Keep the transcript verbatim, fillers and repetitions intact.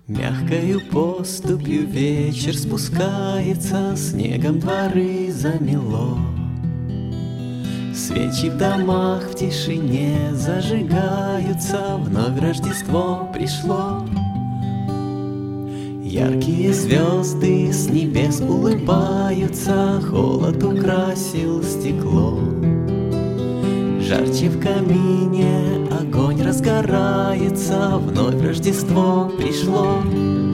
Мягкою поступью вечер спускается, снегом дворы замело. Свечи в домах в тишине зажигаются, вновь Рождество пришло. Яркие звезды с небес улыбаются, холод украсил стекло. Жарче в камине огонь разгорается, вновь Рождество пришло.